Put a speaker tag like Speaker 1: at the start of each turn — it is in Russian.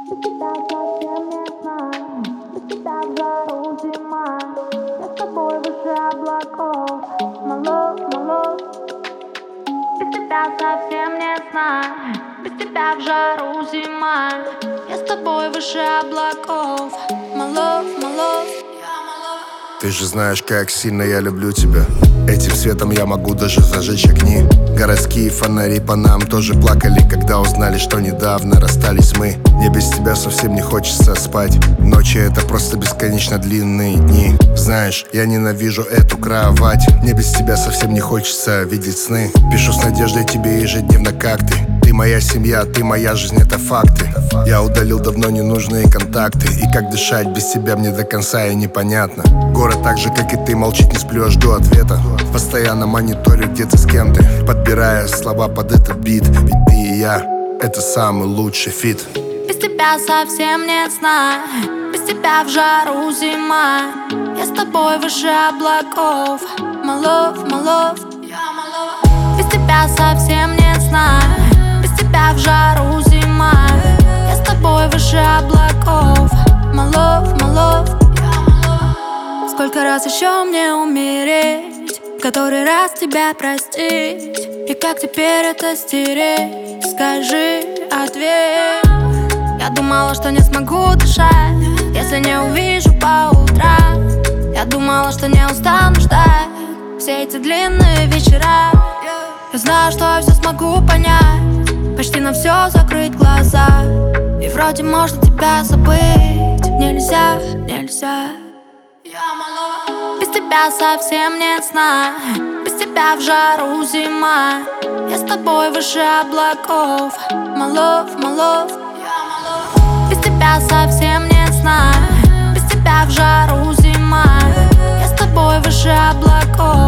Speaker 1: Без тебя совсем не знаю, без тебя в жару зима. Я с тобой выше облаков, my love, my love. Без тебя совсем не знаю, без тебя в жару зима. Я с тобой выше облаков, my love, my love.
Speaker 2: Ты же знаешь, как сильно я люблю тебя. Этим светом я могу даже зажечь огни. Городские фонари по нам тоже плакали, когда узнали, что недавно расстались мы. Мне без тебя совсем не хочется спать. Ночи — это просто бесконечно длинные дни. Знаешь, я ненавижу эту кровать. Мне без тебя совсем не хочется видеть сны. Пишу с надеждой тебе ежедневно, как ты. Ты моя семья, ты моя жизнь, это факты. Я удалил давно ненужные контакты. И как дышать без тебя мне до конца и непонятно. Город так же, как и ты, молчит, не сплю, жду ответа. Постоянно мониторю, где ты с кем ты, подбирая слова под этот бит. Ведь ты и я — это самый лучший фит.
Speaker 1: Без тебя совсем нет сна, без тебя в жару зима. Я с тобой выше облаков, my love, my love. Без тебя совсем нет сна, без тебя в жару зима. Я с тобой выше облаков, my love, my love. Сколько раз еще мне умереть, в который раз тебя простить? И как теперь это стереть? Скажи, ответь. Я думала, что не смогу дышать, если не увижу по утрам. Я думала, что не устану ждать все эти длинные вечера. Я знаю, что я все смогу понять, почти на все закрыть глаза. И вроде можно тебя забыть, нельзя, нельзя. Без тебя совсем нет сна, без тебя в жару зима. Я с тобой выше облаков, my love, my love. Без тебя совсем нет сна, без тебя в жару зима. Я с тобой выше облаков.